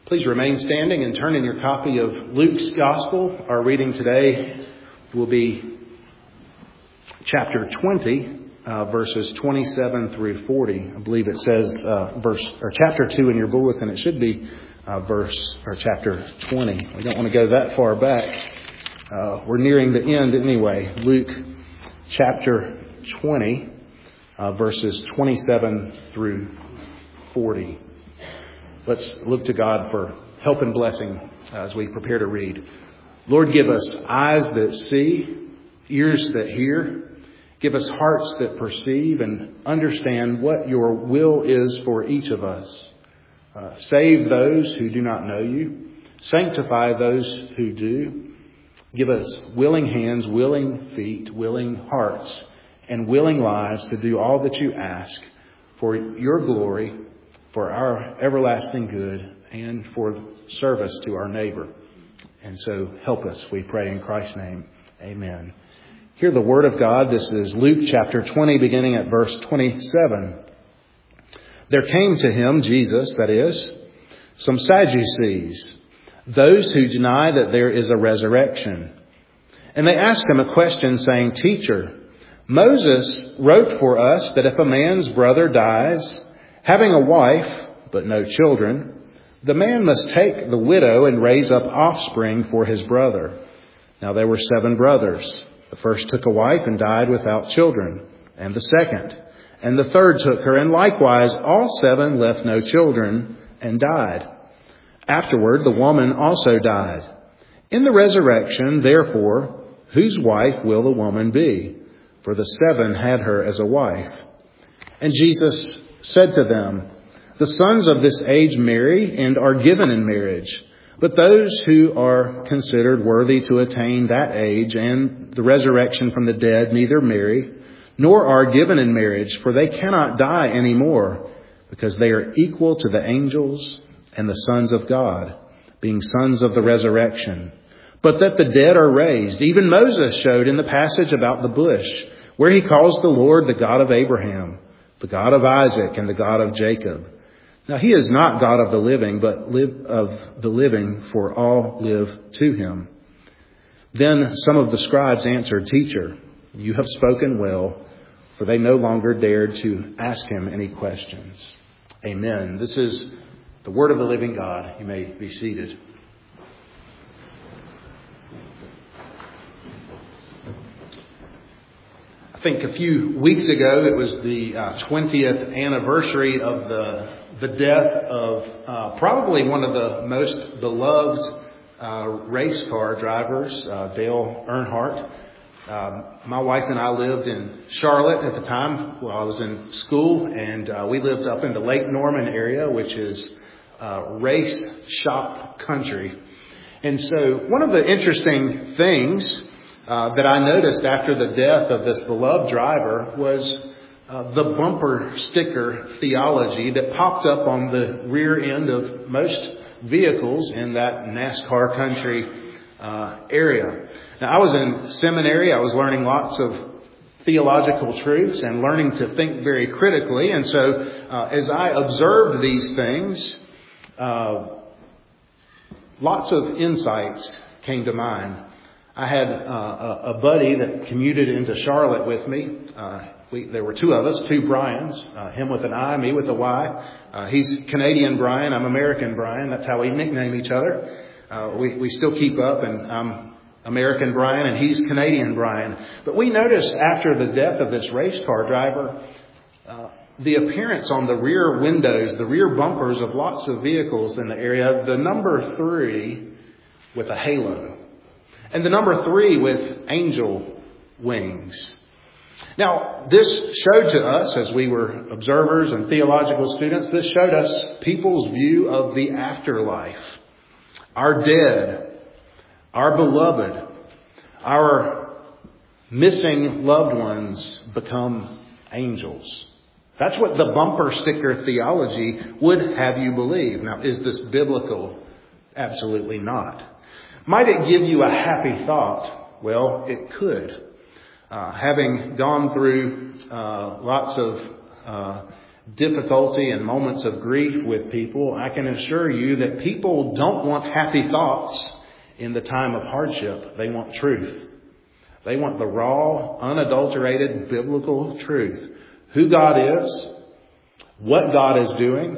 Please remain standing and turn in your copy of Luke's Gospel. Our reading today will be chapter 20, verses 27 through 40. I believe it says chapter 2 in your bulletin. It should be chapter 20. We don't want to go that far back. We're nearing the end anyway. Luke chapter 20, verses 27 through 40. Let's look to God for help and blessing as we prepare to read. Lord, give us eyes that see, ears that hear. Give us hearts that perceive and understand what your will is for each of us. Save those who do not know you. Sanctify those who do. Give us willing hands, willing feet, willing hearts, and willing lives to do all that you ask for your glory, for our everlasting good, and for service to our neighbor. And so help us, we pray in Christ's name. Amen. Hear the word of God. This is Luke chapter 20, beginning at verse 27. There came to him, Jesus, that is, some Sadducees, those who deny that there is a resurrection. And they asked him a question, saying, Teacher, Moses wrote for us that if a man's brother dies, having a wife, but no children, the man must take the widow and raise up offspring for his brother. Now there were 7 brothers. The first took a wife and died without children, and the second. And the third took her, and likewise all 7 left no children and died. Afterward, the woman also died. In the resurrection, therefore, whose wife will the woman be? For the 7 had her as a wife. And Jesus said to them, The sons of this age marry and are given in marriage. But those who are considered worthy to attain that age and the resurrection from the dead neither marry, nor are given in marriage, for they cannot die any more, because they are equal to the angels and the sons of God, being sons of the resurrection. But that the dead are raised, even Moses showed in the passage about the bush, where he calls the Lord the God of Abraham, the God of Isaac, and the God of Jacob. Now he is not God of the living, but of the living, for all live to him. Then some of the scribes answered, Teacher, you have spoken well, for they no longer dared to ask him any questions. Amen. This is the word of the living God. You may be seated. I think a few weeks ago, it was the 20th anniversary of the death of probably one of the most beloved race car drivers, Dale Earnhardt. My wife and I lived in Charlotte at the time while I was in school, and we lived up in the Lake Norman area, which is race shop country. And so one of the interesting things that I noticed after the death of this beloved driver was the bumper sticker theology that popped up on the rear end of most vehicles in that NASCAR country area. Now, I was in seminary. I was learning lots of theological truths and learning to think very critically. And so as I observed these things, lots of insights came to mind. I had a buddy that commuted into Charlotte with me. There were 2 of us, 2 Brians, him with an I, me with a Y. He's Canadian Brian, I'm American Brian. That's how we nickname each other. We still keep up, and I'm American Brian and he's Canadian Brian. But we noticed after the death of this race car driver, the appearance on the rear windows, the rear bumpers of lots of vehicles in the area, the number 3 with a halo. And the number 3 with angel wings. Now, this showed to us, as we were observers and theological students, this showed us people's view of the afterlife. Our dead, our beloved, our missing loved ones become angels. That's what the bumper sticker theology would have you believe. Now, is this biblical? Absolutely not. Might it give you a happy thought? Well, it could. Having gone through lots of difficulty and moments of grief with people, I can assure you that people don't want happy thoughts in the time of hardship. They want truth. They want the raw, unadulterated, biblical truth. Who God is, what God is doing,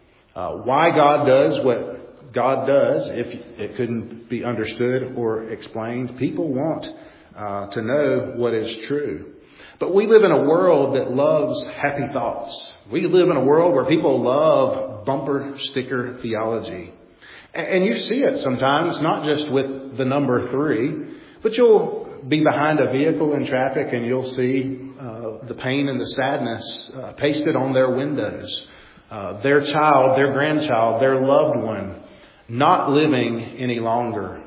why God does what God does, if it couldn't be understood or explained. People want to know what is true. But we live in a world that loves happy thoughts. We live in a world where people love bumper sticker theology. And you see it sometimes, not just with the number 3, but you'll be behind a vehicle in traffic and you'll see the pain and the sadness pasted on their windows. Their child, their grandchild, their loved one, not living any longer,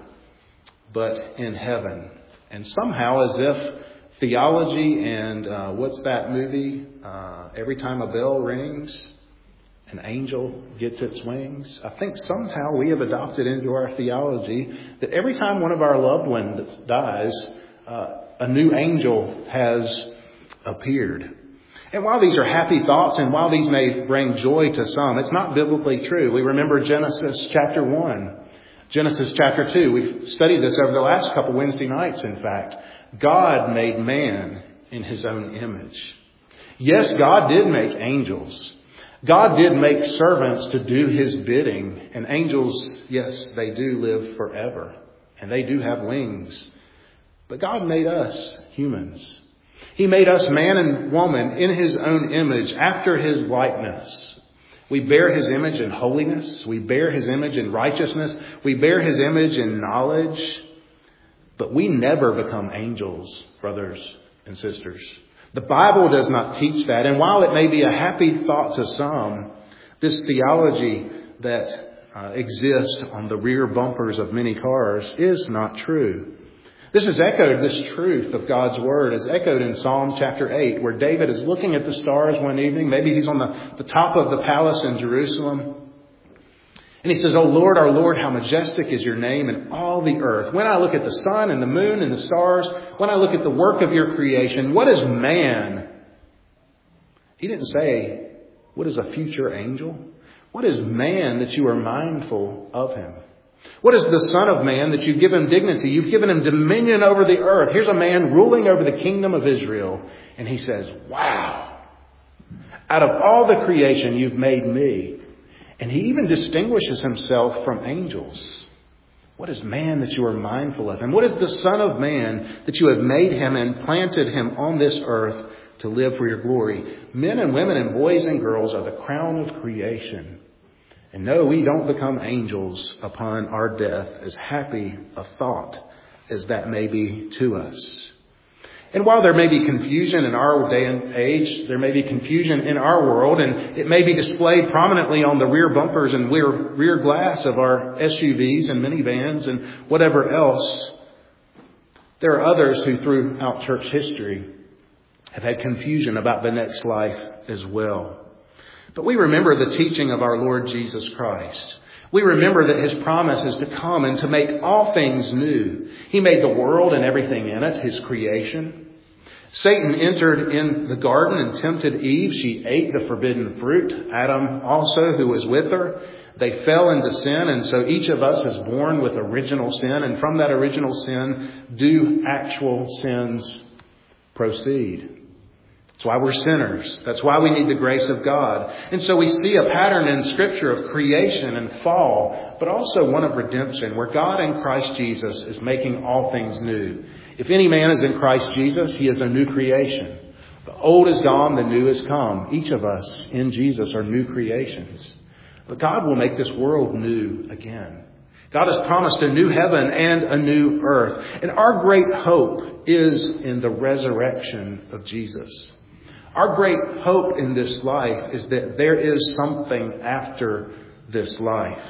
but in heaven. And somehow, as if theology and what's that movie? Every time a bell rings, an angel gets its wings. I think somehow we have adopted into our theology that every time one of our loved ones dies, a new angel has appeared. And while these are happy thoughts and while these may bring joy to some, it's not biblically true. We remember Genesis chapter 1, Genesis chapter 2. We've studied this over the last couple Wednesday nights, in fact. God made man in his own image. Yes, God did make angels. God did make servants to do his bidding. And angels, yes, they do live forever. And they do have wings. But God made us humans. He made us man and woman in his own image, after his likeness. We bear his image in holiness. We bear his image in righteousness. We bear his image in knowledge. But we never become angels, brothers and sisters. The Bible does not teach that. And while it may be a happy thought to some, this theology that exists on the rear bumpers of many cars is not true. This truth of God's Word is echoed in Psalm chapter 8, where David is looking at the stars one evening. Maybe he's on the top of the palace in Jerusalem. And he says, "O Lord, our Lord, how majestic is your name in all the earth. When I look at the sun and the moon and the stars, when I look at the work of your creation, what is man?" He didn't say, "What is a future angel?" What is man that you are mindful of him? What is the Son of Man that you give him dignity? You've given him dominion over the earth. Here's a man ruling over the kingdom of Israel. And he says, "Wow, out of all the creation, you've made me." And he even distinguishes himself from angels. What is man that you are mindful of him? What is the Son of Man that you have made him and planted him on this earth to live for your glory? Men and women and boys and girls are the crown of creation. And no, we don't become angels upon our death, as happy a thought as that may be to us. And while there may be confusion in our day and age, there may be confusion in our world, and it may be displayed prominently on the rear bumpers and rear glass of our SUVs and minivans and whatever else, there are others who throughout church history have had confusion about the next life as well. But we remember the teaching of our Lord Jesus Christ. We remember that his promise is to come and to make all things new. He made the world and everything in it, his creation. Satan entered in the garden and tempted Eve. She ate the forbidden fruit. Adam also, who was with her. They fell into sin, and so each of us is born with original sin. And from that original sin, do actual sins proceed. That's why we're sinners. That's why we need the grace of God. And so we see a pattern in Scripture of creation and fall, but also one of redemption, where God in Christ Jesus is making all things new. If any man is in Christ Jesus, he is a new creation. The old is gone, the new is come. Each of us in Jesus are new creations. But God will make this world new again. God has promised a new heaven and a new earth. And our great hope is in the resurrection of Jesus. Our great hope in this life is that there is something after this life.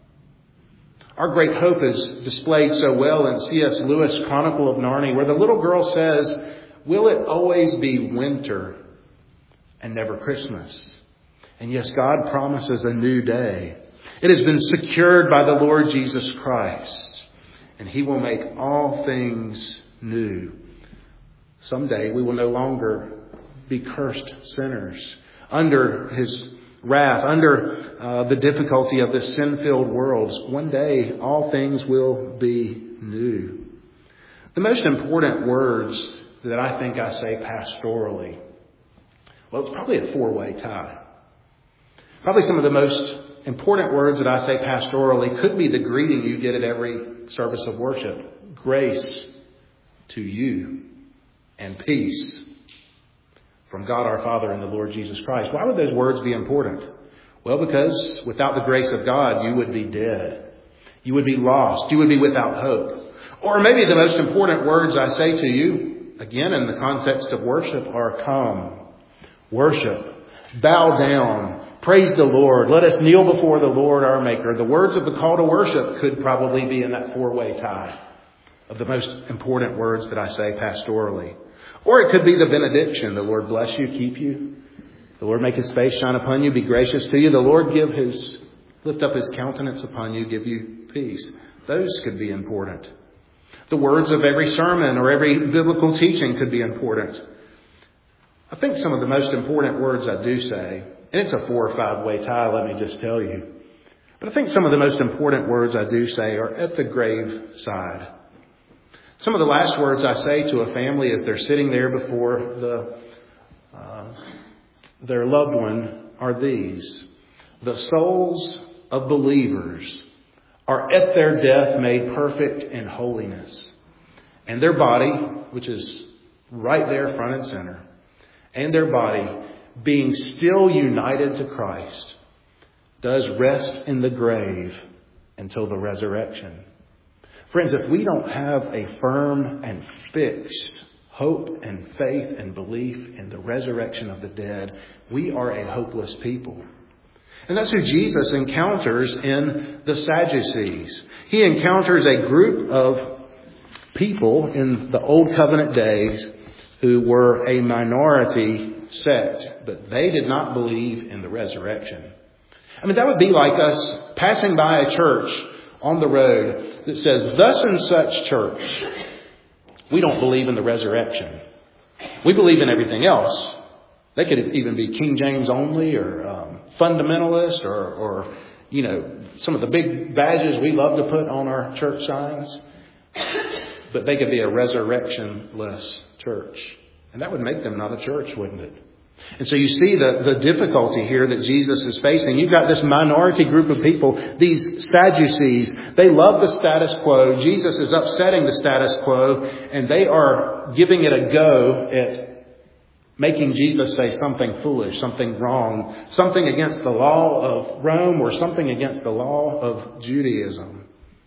Our great hope is displayed so well in C.S. Lewis' Chronicle of Narnia, where the little girl says, "Will it always be winter and never Christmas?" And yes, God promises a new day. It has been secured by the Lord Jesus Christ, and he will make all things new. Someday we will no longer be cursed sinners. under His wrath, under the difficulty of this sin-filled world. One day, all things will be new. The most important words that I think I say pastorally, well, it's probably a four-way tie. Probably some of the most important words that I say pastorally could be the greeting you get at every service of worship. Grace to you and peace from God our Father and the Lord Jesus Christ. Why would those words be important? Well, because without the grace of God, you would be dead. You would be lost. You would be without hope. Or maybe the most important words I say to you, again in the context of worship, are come, worship, bow down, praise the Lord, let us kneel before the Lord our Maker. The words of the call to worship could probably be in that four-way tie of the most important words that I say pastorally. Or it could be the benediction. The Lord bless you, keep you. The Lord make His face shine upon you, be gracious to you. The Lord lift up His countenance upon you, give you peace. Those could be important. The words of every sermon or every biblical teaching could be important. I think some of the most important words I do say, and it's a 4 or 5 way tie, let me just tell you. But I think some of the most important words I do say are at the grave side. Some of the last words I say to a family as they're sitting there before their loved one are these. The souls of believers are at their death made perfect in holiness. And their body, which is right there front and center, and their body, being still united to Christ, does rest in the grave until the resurrection. Friends, if we don't have a firm and fixed hope and faith and belief in the resurrection of the dead, we are a hopeless people. And that's who Jesus encounters in the Sadducees. He encounters a group of people in the Old Covenant days who were a minority sect, but they did not believe in the resurrection. I mean, that would be like us passing by a church on the road that says, thus and such church, we don't believe in the resurrection. We believe in everything else. They could even be King James only or fundamentalist or some of the big badges we love to put on our church signs. But they could be a resurrection-less church. And that would make them not a church, wouldn't it? And so you see the difficulty here that Jesus is facing. You've got this minority group of people, these Sadducees. They love the status quo. Jesus is upsetting the status quo, and they are giving it a go at making Jesus say something foolish, something wrong, something against the law of Rome or something against the law of Judaism.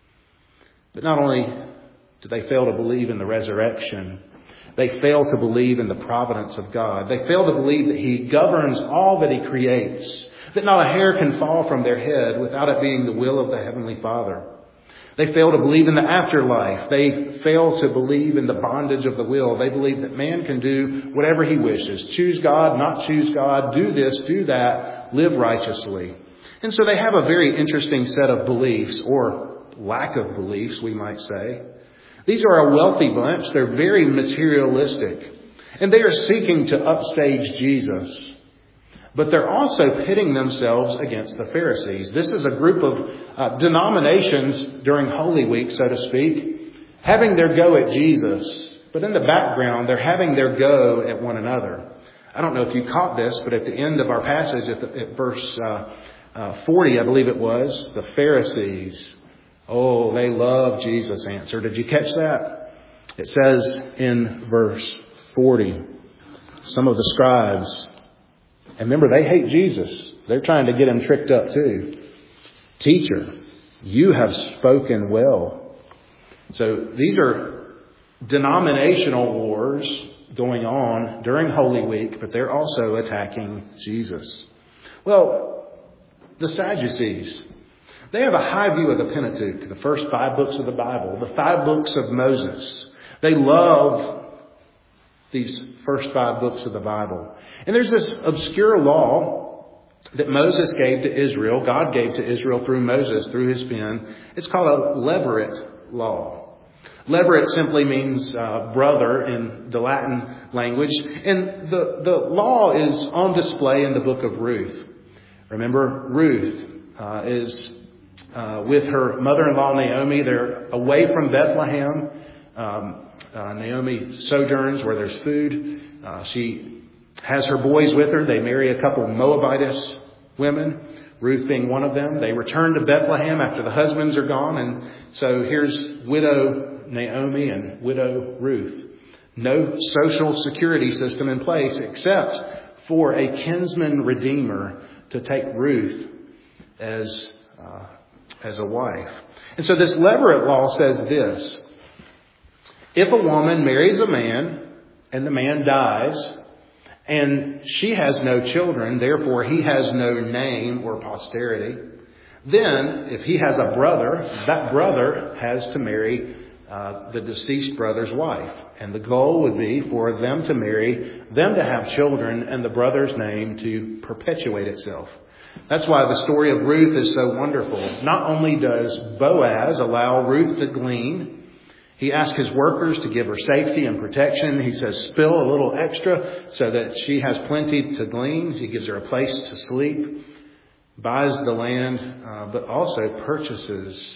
But not only do they fail to believe in the resurrection, they fail to believe in the providence of God. They fail to believe that He governs all that He creates, that not a hair can fall from their head without it being the will of the Heavenly Father. They fail to believe in the afterlife. They fail to believe in the bondage of the will. They believe that man can do whatever he wishes. Choose God, not choose God, do this, do that, live righteously. And so they have a very interesting set of beliefs, or lack of beliefs, we might say. These are a wealthy bunch. They're very materialistic. And they are seeking to upstage Jesus. But they're also pitting themselves against the Pharisees. This is a group of denominations during Holy Week, so to speak, having their go at Jesus. But in the background, they're having their go at one another. I don't know if you caught this, but at the end of our passage, at verse 40, I believe it was, the Pharisees, oh, they love Jesus' answer. Did you catch that? It says in verse 40, some of the scribes, and remember, they hate Jesus. They're trying to get Him tricked up too. Teacher, you have spoken well. So these are denominational wars going on during Holy Week, but they're also attacking Jesus. Well, the Sadducees, they have a high view of the Pentateuch, the first 5 books of the Bible, the 5 books of Moses. They love these first 5 books of the Bible. And there's this obscure law that Moses gave to Israel, God gave to Israel through Moses, through his pen. It's called a Levirate law. Levirate simply means brother in the Latin language. And the law is on display in the book of Ruth. Remember, Ruth is with her mother-in-law Naomi. They're away from Bethlehem. Naomi sojourns where there's food. She has her boys with her. They marry a couple of Moabitess women, Ruth being one of them. They return to Bethlehem after the husbands are gone. And so here's widow Naomi and widow Ruth. No social security system in place except for a kinsman redeemer to take Ruth as a wife. And so this Levirate law says this: if a woman marries a man and the man dies and she has no children, therefore he has no name or posterity, then if he has a brother, that brother has to marry the deceased brother's wife. And the goal would be for them to marry, them to have children, and the brother's name to perpetuate itself. That's why the story of Ruth is so wonderful. Not only does Boaz allow Ruth to glean, he asks his workers to give her safety and protection. He says, spill a little extra so that she has plenty to glean. He gives her a place to sleep, buys the land, but also purchases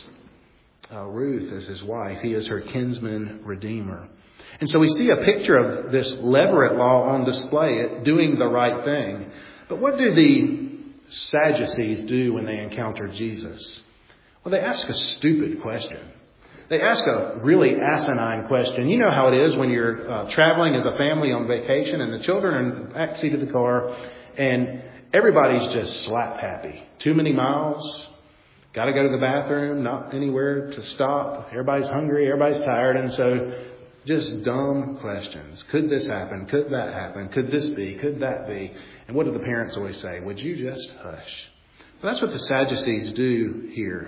Ruth as his wife. He is her kinsman redeemer. And so we see a picture of this Levirate law on display, doing the right thing. But what do the Sadducees do when they encounter Jesus? Well, they ask a stupid question. They ask a really asinine question. You know how it is when you're traveling as a family on vacation and the children are in the back seat of the car and everybody's just slap happy. Too many miles, got to go to the bathroom, not anywhere to stop. Everybody's hungry, everybody's tired, and so just dumb questions. Could this happen? Could that happen? Could this be? Could that be? And what do the parents always say? Would you just hush? Well, that's what the Sadducees do here.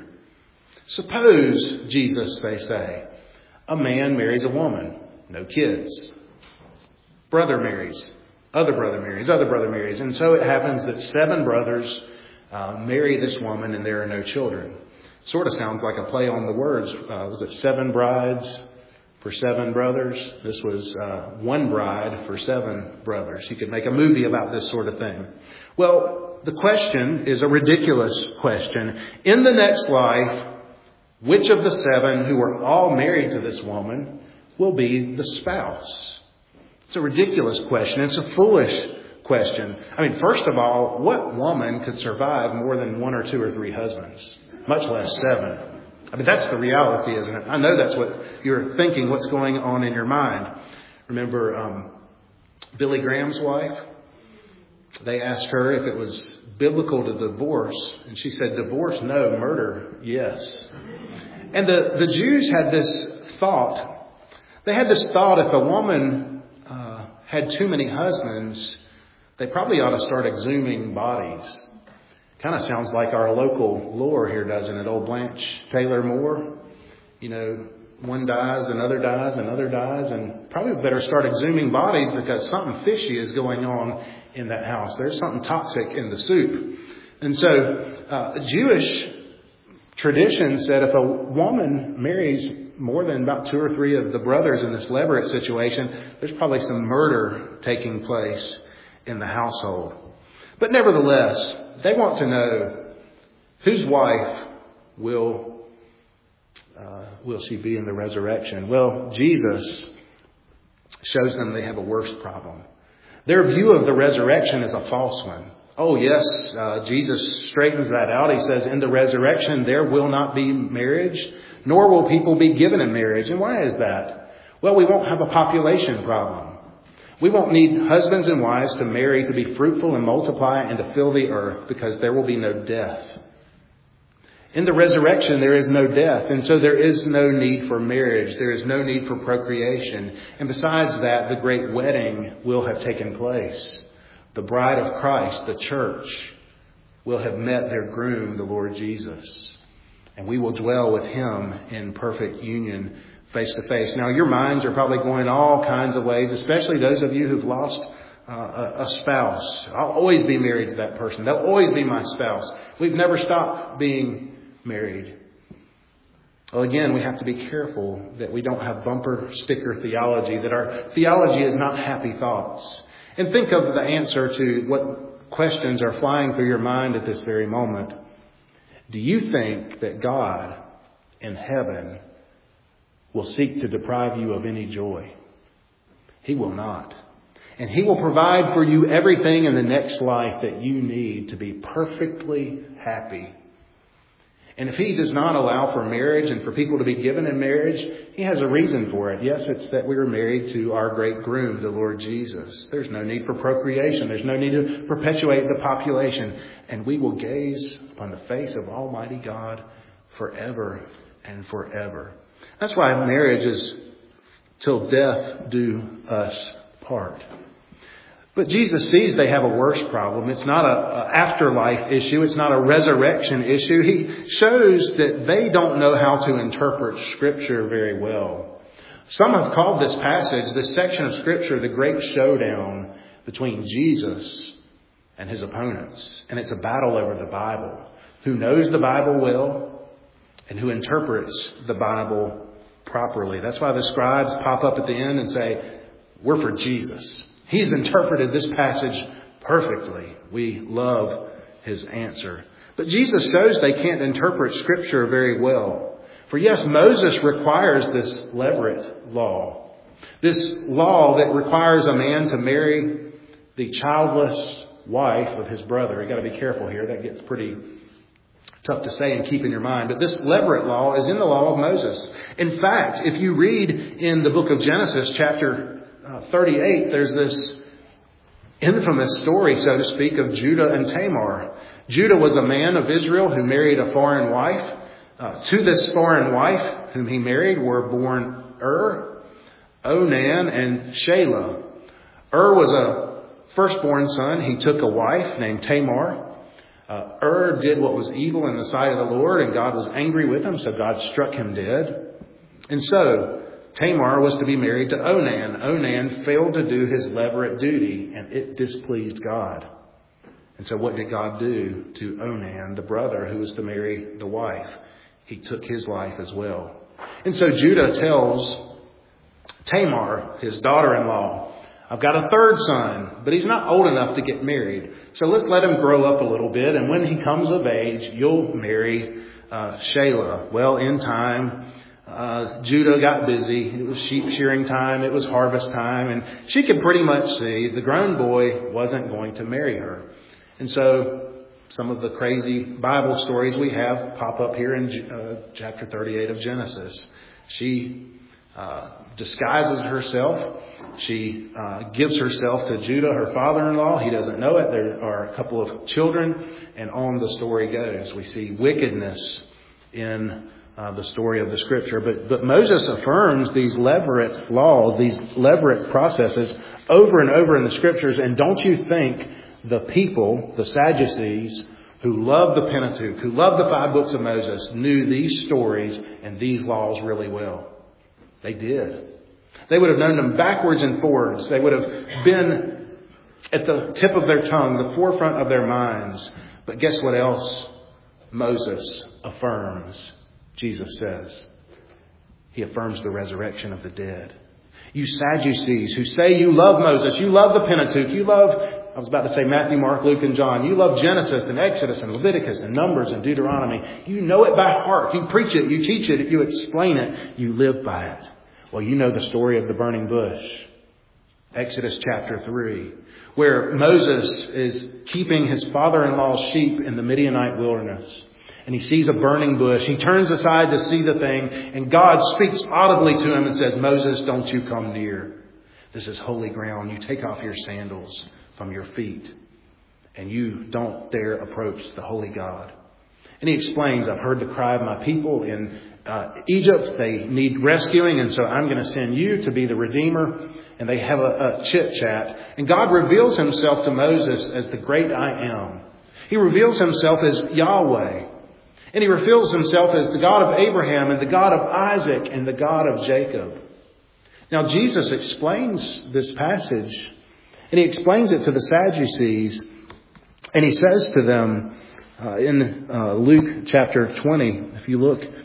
Suppose, Jesus, they say, a man marries a woman, no kids. Brother marries, other brother marries, other brother marries. And so it happens that 7 brothers marry this woman and there are no children. Sort of sounds like a play on the words. Was it 7 brides for 7 brothers? This was 1 bride for 7 brothers. You could make a movie about this sort of thing. Well, the question is a ridiculous question. In the next life, which of the 7 who are all married to this woman will be the spouse? It's a ridiculous question. It's a foolish question. I mean, first of all, what woman could survive more than 1 or 2 or 3 husbands, much less 7? I mean, that's the reality, isn't it? I know that's what you're thinking, what's going on in your mind. Remember Billy Graham's wife? They asked her if it was biblical to divorce, and she said, divorce, no, murder, yes. And the Jews had this thought. They had this thought, if a woman had too many husbands, they probably ought to start exhuming bodies. Kind of sounds like our local lore here, doesn't it? Old Blanche Taylor Moore. You know, one dies, another dies, another dies, and probably better start exhuming bodies because something fishy is going on in that house. There's something toxic in the soup. And so Jewish tradition said if a woman marries more than about 2 or 3 of the brothers in this Levirate situation, there's probably some murder taking place in the household. But nevertheless, they want to know whose wife will she be in the resurrection? Well, Jesus shows them they have a worse problem. Their view of the resurrection is a false one. Oh, yes, Jesus straightens that out. He says, in the resurrection, there will not be marriage, nor will people be given in marriage. And why is that? Well, we won't have a population problem. We won't need husbands and wives to marry to be fruitful and multiply and to fill the earth because there will be no death. In the resurrection, there is no death. And so there is no need for marriage. There is no need for procreation. And besides that, the great wedding will have taken place. The bride of Christ, the church, will have met their groom, the Lord Jesus. And we will dwell with him in perfect union face to face. Now, your minds are probably going all kinds of ways, especially those of you who've lost a spouse. I'll always be married to that person. They'll always be my spouse. We've never stopped being married. Well, again, we have to be careful that we don't have bumper sticker theology, that our theology is not happy thoughts. And think of the answer to what questions are flying through your mind at this very moment. Do you think that God in heaven will seek to deprive you of any joy? He will not. And He will provide for you everything in the next life that you need to be perfectly happy. And if He does not allow for marriage and for people to be given in marriage, He has a reason for it. Yes, it's that we are married to our great groom, the Lord Jesus. There's no need for procreation. There's no need to perpetuate the population. And we will gaze upon the face of Almighty God forever and forever. That's why marriage is till death do us part. But Jesus sees they have a worse problem. It's not an afterlife issue. It's not a resurrection issue. He shows that they don't know how to interpret Scripture very well. Some have called this passage, this section of Scripture, the great showdown between Jesus and His opponents. And it's a battle over the Bible. Who knows the Bible well and who interprets the Bible properly. That's why the scribes pop up at the end and say, we're for Jesus. He's interpreted this passage perfectly. We love His answer. But Jesus shows they can't interpret Scripture very well. For yes, Moses requires this levirate law. This law that requires a man to marry the childless wife of his brother. You've got to be careful here. That gets pretty tough to say and keep in your mind. But this levirate law is in the law of Moses. In fact, if you read in the book of Genesis, chapter 38, there's this infamous story, so to speak, of Judah and Tamar. Judah was a man of Israel who married a foreign wife. To this foreign wife whom he married were born Onan, and Shelah. Was a firstborn son. He took a wife named Tamar. Did what was evil in the sight of the Lord, and God was angry with him, so God struck him dead. And so Tamar was to be married to Onan. Onan failed to do his levirate duty, and it displeased God. And so what did God do to Onan, the brother who was to marry the wife? He took his life as well. And so Judah tells Tamar, his daughter-in-law, I've got a third son, but he's not old enough to get married. So let's let him grow up a little bit, and when he comes of age, you'll marry Shelah. Well, in time, Judah got busy. It was sheep shearing time. It was harvest time. And she could pretty much see the grown boy wasn't going to marry her. And so some of the crazy Bible stories we have pop up here in chapter 38 of Genesis. She disguises herself. She gives herself to Judah, her father-in-law. He doesn't know it. There are a couple of children. And on the story goes. We see wickedness in the story of the Scripture. But Moses affirms these levirate laws, these levirate processes over and over in the Scriptures. And don't you think the people, the Sadducees, who loved the Pentateuch, who loved the 5 books of Moses, knew these stories and these laws really well? They did. They would have known them backwards and forwards. They would have been at the tip of their tongue, the forefront of their minds. But guess what else Moses affirms? Jesus says, He affirms the resurrection of the dead. You Sadducees who say you love Moses, you love the Pentateuch, you love, I was about to say Matthew, Mark, Luke, and John. You love Genesis and Exodus and Leviticus and Numbers and Deuteronomy. You know it by heart. You preach it, you teach it, you explain it, you live by it. Well, you know the story of the burning bush. Exodus chapter 3, where Moses is keeping his father-in-law's sheep in the Midianite wilderness. And he sees a burning bush. He turns aside to see the thing. And God speaks audibly to him and says, Moses, don't you come near. This is holy ground. You take off your sandals from your feet. And you don't dare approach the holy God. And he explains, I've heard the cry of my people in Egypt. They need rescuing. And so I'm going to send you to be the Redeemer. And they have a chit-chat. And God reveals himself to Moses as the great I am. He reveals himself as Yahweh. And he reveals himself as the God of Abraham and the God of Isaac and the God of Jacob. Now, Jesus explains this passage, and he explains it to the Sadducees. And he says to them in Luke chapter 20, if you look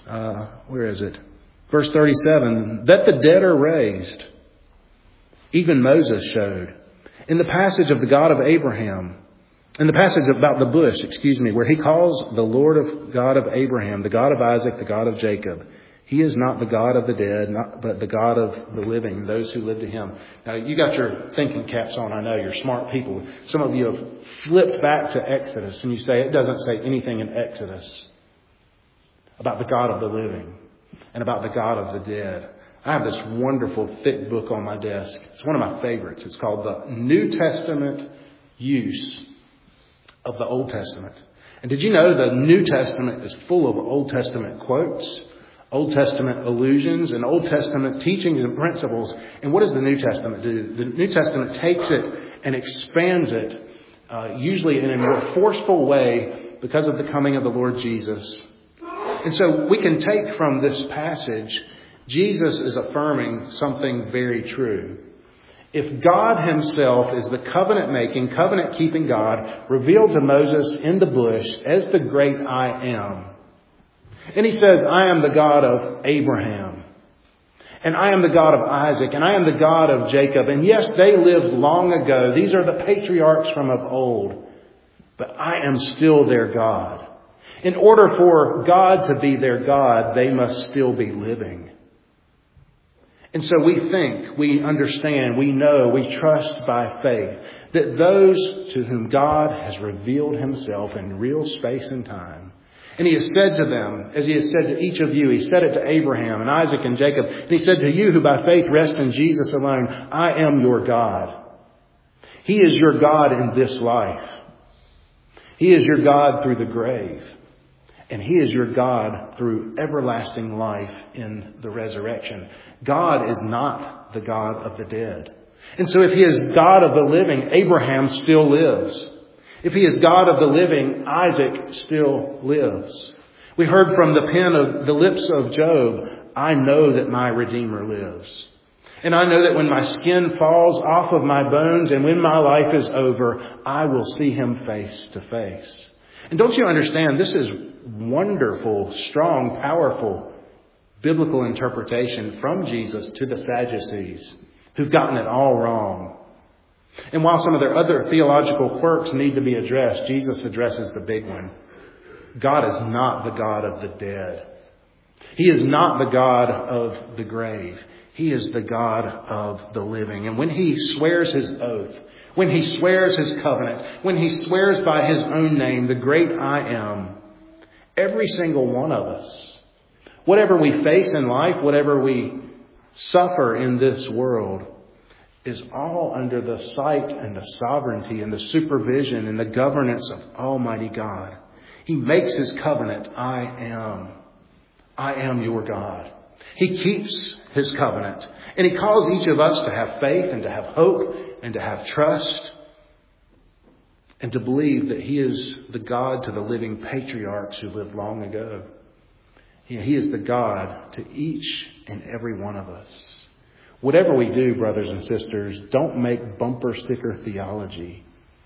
Where is it? Verse 37, that the dead are raised. Even Moses showed. In the passage of the God of Abraham, in the passage about the bush, where he calls the Lord of God of Abraham, the God of Isaac, the God of Jacob. He is not the God of the dead, but the God of the living, those who live to him. Now, you got your thinking caps on. I know you're smart people. Some of you have flipped back to Exodus and you say it doesn't say anything in Exodus about the God of the living and about the God of the dead. I have this wonderful thick book on my desk. It's one of my favorites. It's called the New Testament Use of the Old Testament. And did you know the New Testament is full of Old Testament quotes, Old Testament allusions, and Old Testament teachings and principles? And what does the New Testament do? The New Testament takes it and expands it, usually in a more forceful way because of the coming of the Lord Jesus. And so we can take from this passage, Jesus is affirming something very true. If God himself is the covenant-making, covenant-keeping God revealed to Moses in the bush as the great I am, and he says, I am the God of Abraham, and I am the God of Isaac, and I am the God of Jacob. And yes, they lived long ago. These are the patriarchs from of old, but I am still their God. In order for God to be their God, they must still be living. And so we think, we understand, we know, we trust by faith that those to whom God has revealed himself in real space and time, and he has said to them, as he has said to each of you, he said it to Abraham and Isaac and Jacob, and he said to you who by faith rest in Jesus alone, I am your God. He is your God in this life. He is your God through the grave. And he is your God through everlasting life in the resurrection. God is not the God of the dead. And so if he is God of the living, Abraham still lives. If he is God of the living, Isaac still lives. We heard from the pen of the lips of Job, I know that my Redeemer lives. And I know that when my skin falls off of my bones and when my life is over, I will see him face to face. And don't you understand, this is wonderful, strong, powerful biblical interpretation from Jesus to the Sadducees who've gotten it all wrong. And while some of their other theological quirks need to be addressed, Jesus addresses the big one. God is not the God of the dead. He is not the God of the grave. He is the God of the living. And when he swears his oath, when he swears his covenant, when he swears by his own name, the great I am, every single one of us, whatever we face in life, whatever we suffer in this world, is all under the sight and the sovereignty and the supervision and the governance of Almighty God. He makes his covenant, I am your God. He keeps his covenant. And he calls each of us to have faith and to have hope and to have trust and to believe that he is the God to the living patriarchs who lived long ago. He is the God to each and every one of us. Whatever we do, brothers and sisters, don't make bumper sticker theology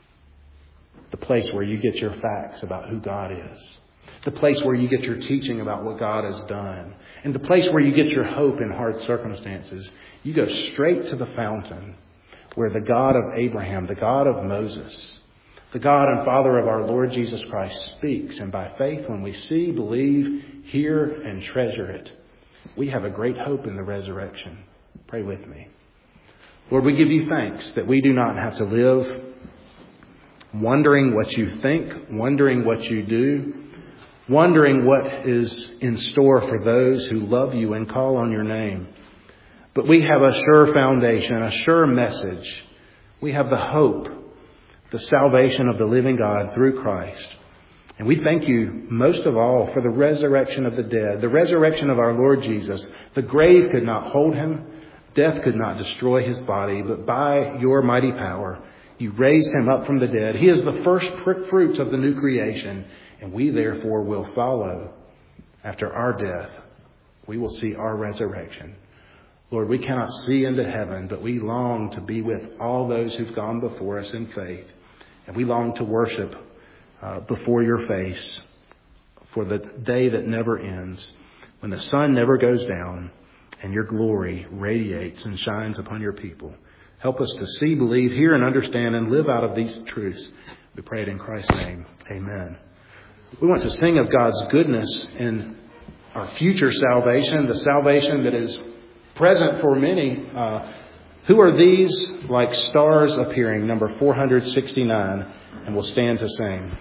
the place where you get your facts about who God is. The place where you get your teaching about what God has done. And the place where you get your hope in hard circumstances. You go straight to the fountain where the God of Abraham, the God of Moses, the God and Father of our Lord Jesus Christ speaks. And by faith, when we see, believe, hear, and treasure it, we have a great hope in the resurrection. Pray with me. Lord, we give you thanks that we do not have to live wondering what you think, wondering what you do, wondering what is in store for those who love you and call on your name. But we have a sure foundation, a sure message. We have the hope, the salvation of the living God through Christ. And we thank you most of all for the resurrection of the dead, the resurrection of our Lord Jesus. The grave could not hold him. Death could not destroy his body, but by your mighty power, you raised him up from the dead. He is the first fruits of the new creation, and we therefore will follow. After our death, we will see our resurrection. Lord, we cannot see into heaven, but we long to be with all those who've gone before us in faith. And we long to worship before your face for the day that never ends. when the sun never goes down and your glory radiates and shines upon your people. Help us to see, believe, hear, and understand and live out of these truths. We pray it in Christ's name. Amen. We want to sing of God's goodness in our future salvation, the salvation that is present for many. Who are these like stars appearing? Number 469. And we'll stand to sing.